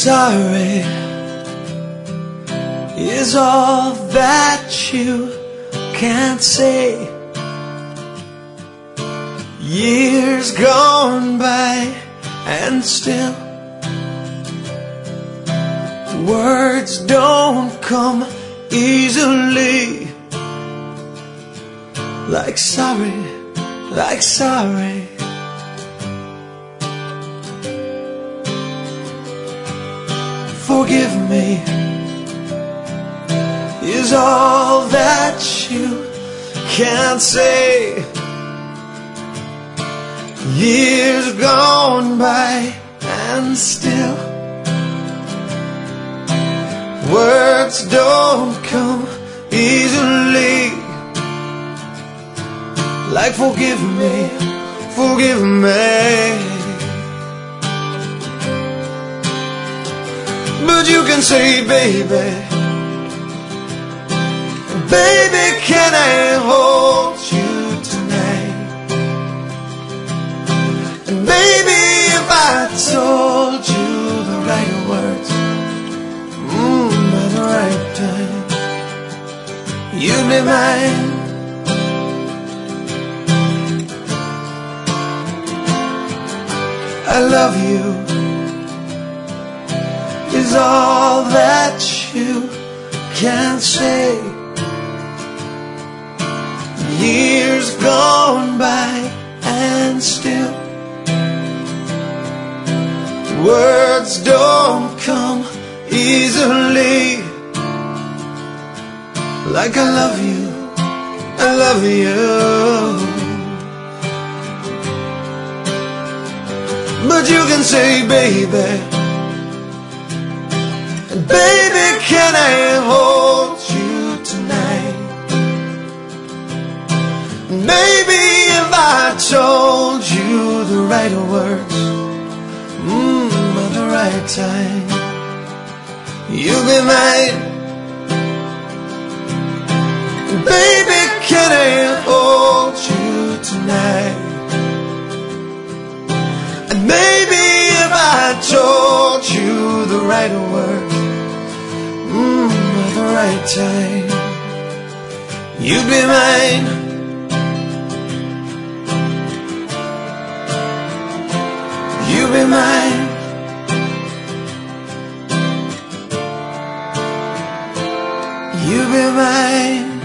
sorry is all that you can't say. Years gone by and still words don't come easily. Like sorry, like sorry. Forgive me is all that you can't say. Years gone by and still words don't come easily. Like forgive me, forgive me. But you can say, baby, baby, can I hold you tonight? And baby, if I told you the right words, at the right time, you'd be mine. I love you is all that you can say. Years gone by and still words don't come easily. Like I love you, I love you. But you can say, baby, baby, can I hold you tonight? Maybe if I told you the right words, at the right time, you'll be mine. Baby, can I hold you tonight? And maybe if I told you the right words, at the right time, you'd be mine. You'd be mine. You'd be mine.